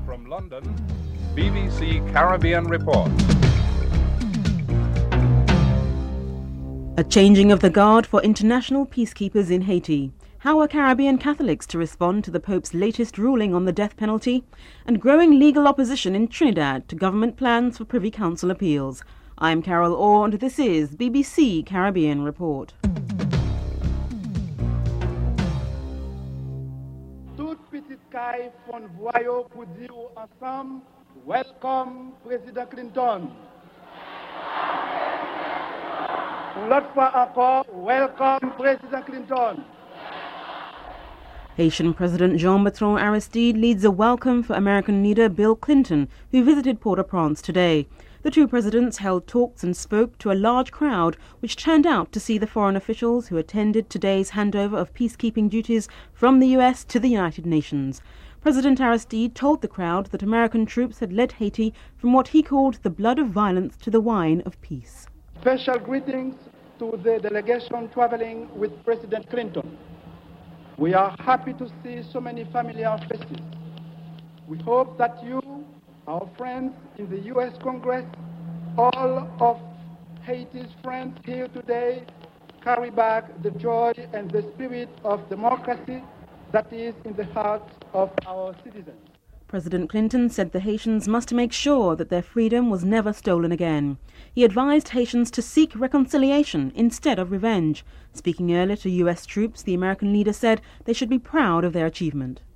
From London, BBC Caribbean Report. A changing of the guard for international peacekeepers in Haiti. How are Caribbean Catholics to respond to the Pope's latest ruling on the death penalty? And growing legal opposition in Trinidad to government plans for Privy Council appeals. I'm Carol Orr and this is BBC Caribbean Report. Toute petite caille font voyou pour dire ensemble, welcome Président Clinton. L'autre fois encore, welcome Président Clinton. Haitian President Jean-Bertrand Aristide leads a welcome for American leader Bill Clinton, who visited Port-au-Prince today. The two presidents held talks and spoke to a large crowd, which turned out to see the foreign officials who attended today's handover of peacekeeping duties from the US to the United Nations. President Aristide told the crowd that American troops had led Haiti from what he called the blood of violence to the wine of peace. Special greetings to the delegation traveling with President Clinton. We are happy to see so many familiar faces. We hope that you, our friends in the U.S. Congress, all of Haiti's friends here today, carry back the joy and the spirit of democracy that is in the hearts of our citizens. President Clinton said the Haitians must make sure that their freedom was never stolen again. He advised Haitians to seek reconciliation instead of revenge. Speaking earlier to US troops, the American leader said they should be proud of their achievement.